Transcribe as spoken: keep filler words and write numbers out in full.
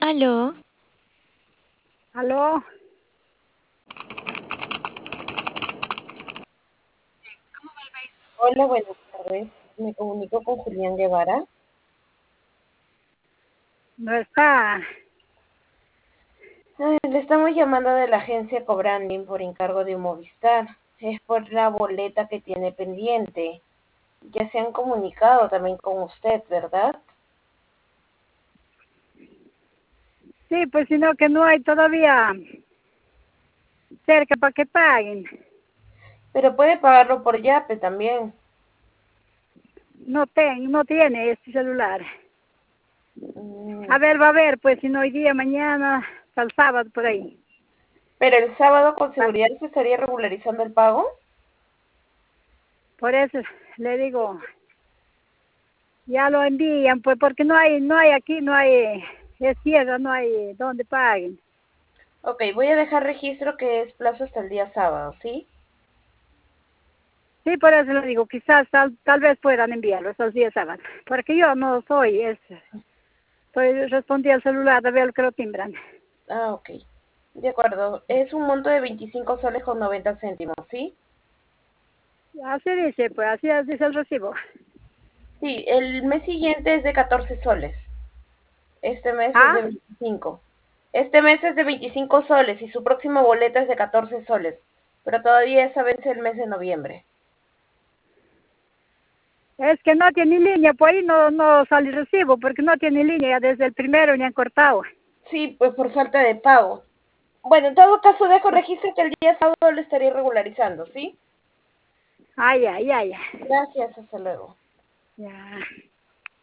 Aló, ¿Aló? Hola, buenas tardes. Me comunico con Julián Guevara. No está. Eh, le estamos llamando de la agencia Cobranding por encargo de Movistar. Es por la boleta que tiene pendiente. Ya se han comunicado también con usted, ¿verdad? Sí, pues sino que no hay todavía cerca para que paguen. Pero puede pagarlo por Yape también. No ten, no tiene este celular. Mm, A ver, va a ver, pues si no hoy día, mañana, hasta el sábado por ahí. Pero el sábado con Pa- seguridad se estaría regularizando el pago. Por eso le digo, ya lo envían, pues porque no hay, no hay aquí, no hay, es tierra, no hay donde paguen. Ok, voy a dejar registro que es plazo hasta el día sábado, ¿sí? Sí, por eso le digo, quizás tal, tal vez puedan enviarlo esos días sábados. Porque yo no soy, es, estoy respondí al celular de ver lo que lo timbran. Ah, ok. De acuerdo. Es un monto de veinticinco soles con noventa céntimos, ¿sí? Así dice, pues así es, dice el recibo. Sí, el mes siguiente es de catorce soles. Este mes es ¿Ah? de veinticinco. Este mes es de veinticinco soles y su próxima boleta es de catorce soles. Pero todavía esa vence el mes de noviembre. Es que no tiene línea, pues ahí no, no sale recibo, porque no tiene línea, ya desde el primero ni han cortado. Sí, pues por falta de pago. Bueno, en todo caso dejo registro que el día sábado lo estaría regularizando, ¿sí? Ay, ay, ay. Gracias, hasta luego. Ya.